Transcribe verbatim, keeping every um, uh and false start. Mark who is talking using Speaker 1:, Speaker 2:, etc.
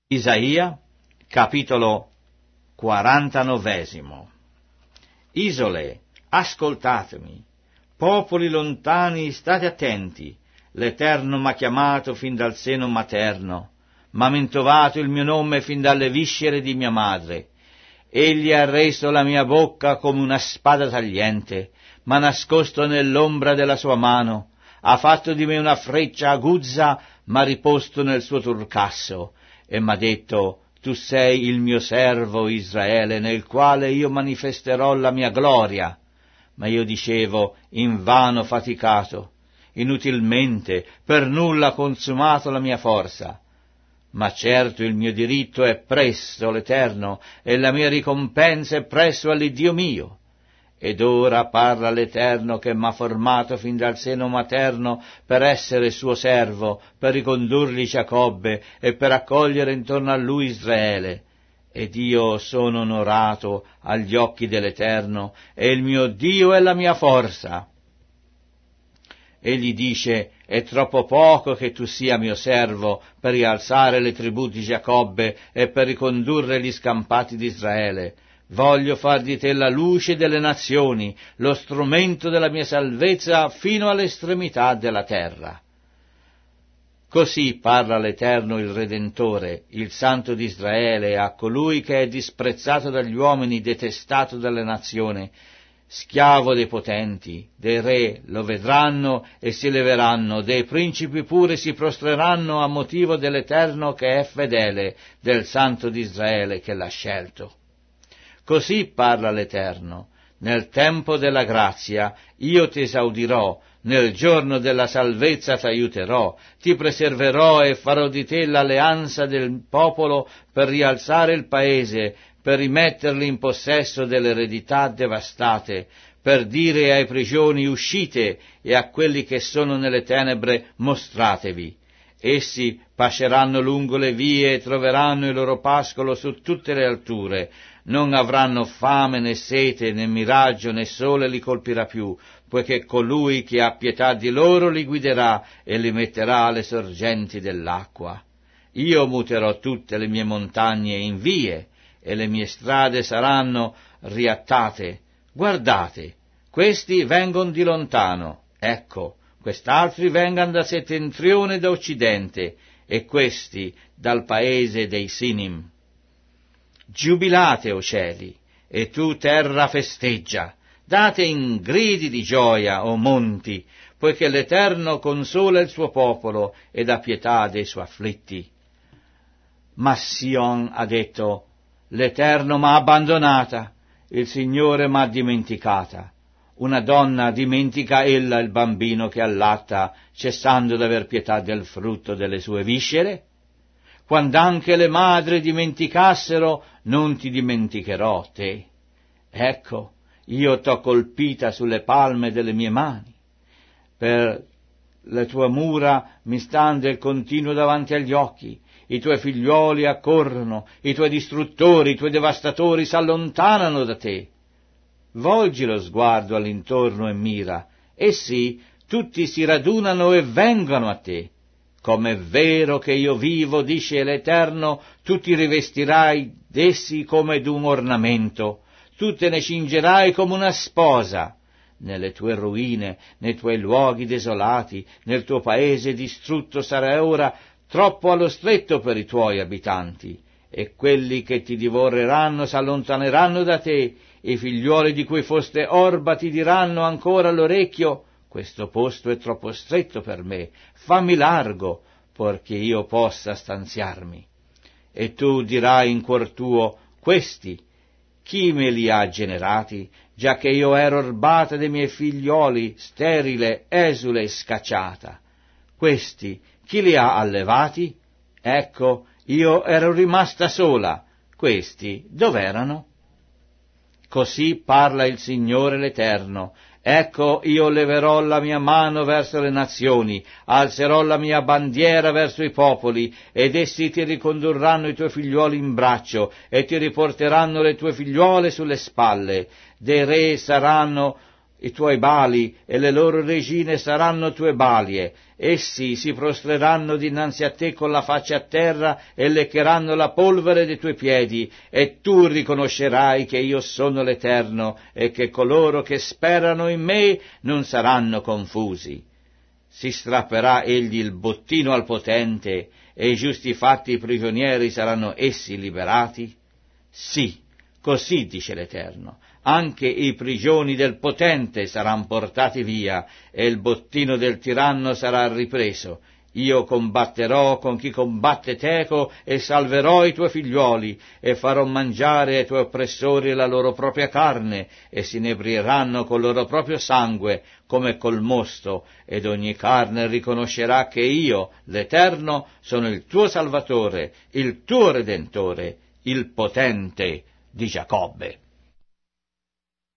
Speaker 1: Isaia, capitolo quarantanovesimo. Isole, ascoltatemi, popoli lontani, state attenti, l'Eterno m'ha chiamato fin dal seno materno, m'ha mentovato il mio nome fin dalle viscere di mia madre. Egli ha reso la mia bocca come una spada tagliente, m'ha nascosto nell'ombra della sua mano, ha fatto di me una freccia aguzza, m'ha riposto nel suo turcasso, e m'ha detto: tu sei il mio servo Israele, nel quale io manifesterò la mia gloria. Ma io dicevo: invano faticato, inutilmente, per nulla consumato la mia forza. Ma certo il mio diritto è presso l'Eterno, e la mia ricompensa è presso all'Iddio mio. Ed ora parla l'Eterno che m'ha formato fin dal seno materno per essere suo servo, per ricondurgli Giacobbe e per accogliere intorno a lui Israele. Ed io sono onorato agli occhi dell'Eterno, e il mio Dio è la mia forza. Egli dice: è troppo poco che tu sia mio servo per rialzare le tribù di Giacobbe e per ricondurre gli scampati di Israele. Voglio far di te la luce delle nazioni, lo strumento della mia salvezza fino all'estremità della terra. Così parla l'Eterno il Redentore, il Santo di Israele, a colui che è disprezzato dagli uomini, detestato dalle nazioni, schiavo dei potenti, dei re lo vedranno e si leveranno, dei principi pure si prostreranno a motivo dell'Eterno che è fedele, del Santo di Israele che l'ha scelto. Così parla l'Eterno: nel tempo della grazia io ti esaudirò, nel giorno della salvezza t'aiuterò, ti preserverò e farò di te l'alleanza del popolo per rialzare il paese, per rimetterli in possesso delle eredità devastate, per dire ai prigioni: uscite, e a quelli che sono nelle tenebre mostratevi. Essi pasceranno lungo le vie e troveranno il loro pascolo su tutte le alture. Non avranno fame né sete, né miraggio né sole li colpirà più, poiché colui che ha pietà di loro li guiderà e li metterà alle sorgenti dell'acqua. Io muterò tutte le mie montagne in vie, e le mie strade saranno riattate. Guardate, questi vengono di lontano, ecco, quest'altri vengono da settentrione e da occidente, e questi dal paese dei Sinim. Giubilate, o cieli, e tu terra festeggia, date in gridi di gioia, o monti, poiché l'Eterno consola il suo popolo ed ha pietà dei suoi afflitti. Ma Sion ha detto: l'Eterno m'ha abbandonata, il Signore m'ha dimenticata. Una donna dimentica ella il bambino che allatta, cessando d'aver pietà del frutto delle sue viscere? Quand'anche le madri dimenticassero, non ti dimenticherò te. Ecco, io t'ho colpita sulle palme delle mie mani. Per le tue mura mi stando il continuo davanti agli occhi. I tuoi figliuoli accorrono, i tuoi distruttori, i tuoi devastatori s'allontanano da te. Volgi lo sguardo all'intorno e mira, essi tutti si radunano e vengono a te. Com'è vero che io vivo, dice l'Eterno, tu ti rivestirai d'essi come d'un ornamento, tu te ne cingerai come una sposa. Nelle tue rovine, nei tuoi luoghi desolati, nel tuo paese distrutto sarà ora troppo allo stretto per i tuoi abitanti, e quelli che ti divoreranno s'allontaneranno da te, e i figliuoli di cui foste orba ti diranno ancora all'orecchio: questo posto è troppo stretto per me, fammi largo, perché io possa stanziarmi. E tu dirai in cuor tuo: questi, chi me li ha generati, già che io ero erbata dei miei figlioli, sterile, esule e scacciata? Questi, chi li ha allevati? Ecco, io ero rimasta sola, questi dov'erano? Così parla il Signore l'Eterno: ecco, io leverò la mia mano verso le nazioni, alzerò la mia bandiera verso i popoli, ed essi ti ricondurranno i tuoi figliuoli in braccio, e ti riporteranno le tue figliuole sulle spalle. Dei re saranno I tuoi bali e le loro regine saranno tue balie. Essi si prostreranno dinanzi a te con la faccia a terra e leccheranno la polvere dei tuoi piedi, e tu riconoscerai che io sono l'Eterno e che coloro che sperano in me non saranno confusi. Si strapperà egli il bottino al potente, e i giusti fatti prigionieri saranno essi liberati? Sì, così dice l'Eterno, anche i prigioni del potente saranno portati via, e il bottino del tiranno sarà ripreso. Io combatterò con chi combatte teco, e salverò i tuoi figliuoli, e farò mangiare ai tuoi oppressori la loro propria carne, e si inebrieranno col loro proprio sangue, come col mosto, ed ogni carne riconoscerà che io, l'Eterno, sono il tuo Salvatore, il tuo Redentore, il potente di Giacobbe.